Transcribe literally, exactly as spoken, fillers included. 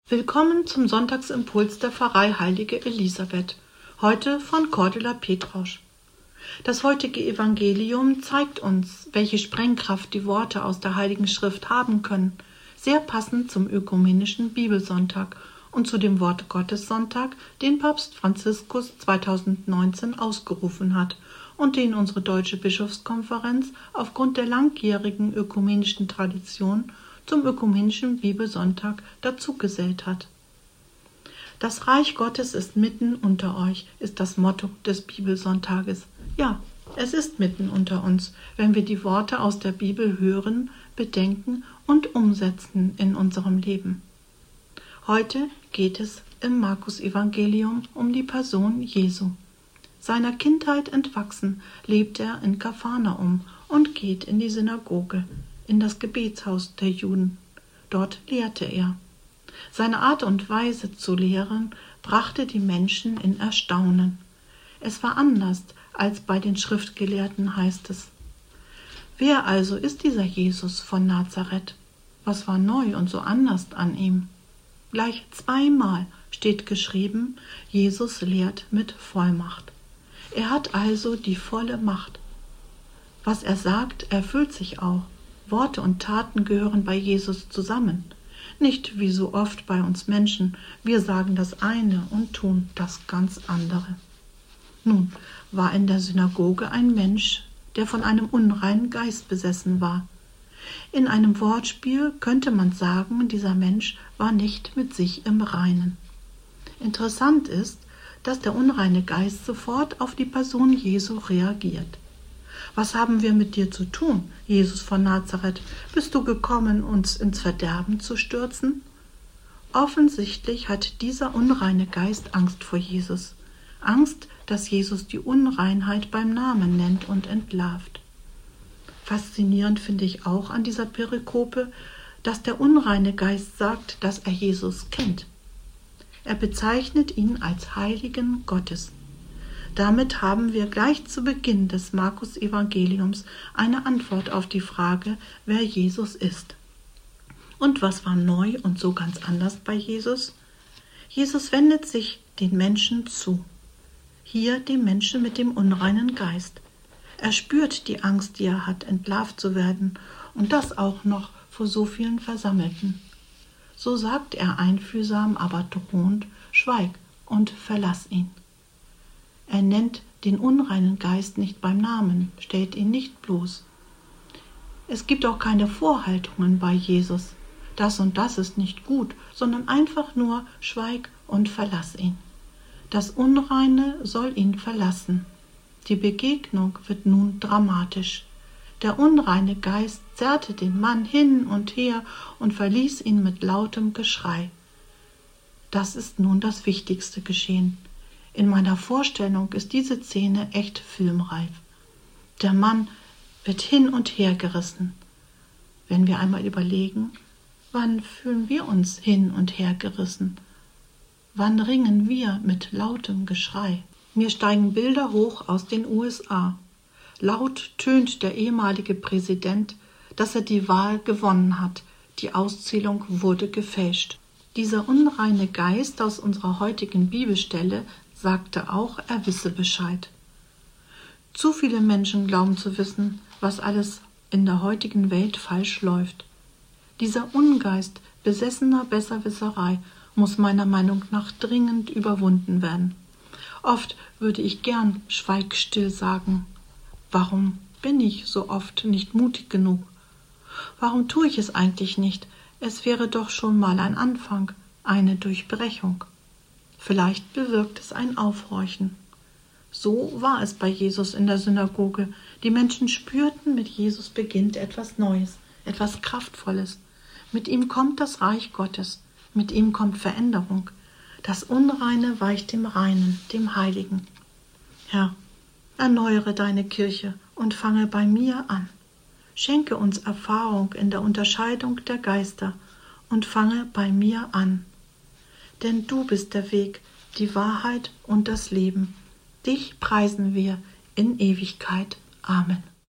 Willkommen zum Sonntagsimpuls der Pfarrei Heilige Elisabeth, heute von Cordula Petrausch. Das heutige Evangelium zeigt uns, welche Sprengkraft die Worte aus der Heiligen Schrift haben können, sehr passend zum ökumenischen Bibelsonntag und zu dem Wort Gottes Sonntag, den Papst Franziskus zweitausendneunzehn ausgerufen hat und den unsere Deutsche Bischofskonferenz aufgrund der langjährigen ökumenischen Tradition zum ökumenischen Bibelsonntag dazugesellt hat. Das Reich Gottes ist mitten unter euch, ist das Motto des Bibelsonntages. Ja, es ist mitten unter uns, wenn wir die Worte aus der Bibel hören, bedenken und umsetzen in unserem Leben. Heute geht es im Markus-Evangelium um die Person Jesu. Seiner Kindheit entwachsen lebt er in Kapharnaum und geht in die Synagoge, in das Gebetshaus der Juden. Dort lehrte er. Seine Art und Weise zu lehren brachte die Menschen in Erstaunen. Es war anders als bei den Schriftgelehrten, heißt es. Wer also ist dieser Jesus von Nazareth? Was war neu und so anders an ihm? Gleich zweimal steht geschrieben, Jesus lehrt mit Vollmacht. Er hat also die volle Macht. Was er sagt, erfüllt sich auch. Worte und Taten gehören bei Jesus zusammen. Nicht wie so oft bei uns Menschen, wir sagen das eine und tun das ganz andere. Nun war in der Synagoge ein Mensch, der von einem unreinen Geist besessen war. In einem Wortspiel könnte man sagen, dieser Mensch war nicht mit sich im Reinen. Interessant ist, dass der unreine Geist sofort auf die Person Jesu reagiert. Was haben wir mit dir zu tun, Jesus von Nazareth? Bist du gekommen, uns ins Verderben zu stürzen? Offensichtlich hat dieser unreine Geist Angst vor Jesus. Angst, dass Jesus die Unreinheit beim Namen nennt und entlarvt. Faszinierend finde ich auch an dieser Perikope, dass der unreine Geist sagt, dass er Jesus kennt. Er bezeichnet ihn als Heiligen Gottes. Damit haben wir gleich zu Beginn des Markus-Evangeliums eine Antwort auf die Frage, wer Jesus ist. Und was war neu und so ganz anders bei Jesus? Jesus wendet sich den Menschen zu. Hier dem Menschen mit dem unreinen Geist. Er spürt die Angst, die er hat, entlarvt zu werden, und das auch noch vor so vielen Versammelten. So sagt er einfühlsam, aber drohend, schweig und verlass ihn. Er nennt den unreinen Geist nicht beim Namen, stellt ihn nicht bloß. Es gibt auch keine Vorhaltungen bei Jesus. Das und das ist nicht gut, sondern einfach nur schweig und verlass ihn. Das Unreine soll ihn verlassen. Die Begegnung wird nun dramatisch. Der unreine Geist zerrte den Mann hin und her und verließ ihn mit lautem Geschrei. Das ist nun das Wichtigste geschehen. In meiner Vorstellung ist diese Szene echt filmreif. Der Mann wird hin und her gerissen. Wenn wir einmal überlegen, wann fühlen wir uns hin und her gerissen? Wann ringen wir mit lautem Geschrei? Mir steigen Bilder hoch aus den U S A. Laut tönt der ehemalige Präsident, dass er die Wahl gewonnen hat. Die Auszählung wurde gefälscht. Dieser unreine Geist aus unserer heutigen Bibelstelle sagte auch, er wisse Bescheid. Zu viele Menschen glauben zu wissen, was alles in der heutigen Welt falsch läuft. Dieser Ungeist besessener Besserwisserei muss meiner Meinung nach dringend überwunden werden. Oft würde ich gern schweigstill sagen. Warum bin ich so oft nicht mutig genug? Warum tue ich es eigentlich nicht? Es wäre doch schon mal ein Anfang, eine Durchbrechung. Vielleicht bewirkt es ein Aufhorchen. So war es bei Jesus in der Synagoge. Die Menschen spürten, mit Jesus beginnt etwas Neues, etwas Kraftvolles. Mit ihm kommt das Reich Gottes, mit ihm kommt Veränderung. Das Unreine weicht dem Reinen, dem Heiligen. Herr, erneuere deine Kirche und fange bei mir an. Schenke uns Erfahrung in der Unterscheidung der Geister und fange bei mir an. Denn du bist der Weg, die Wahrheit und das Leben. Dich preisen wir in Ewigkeit. Amen.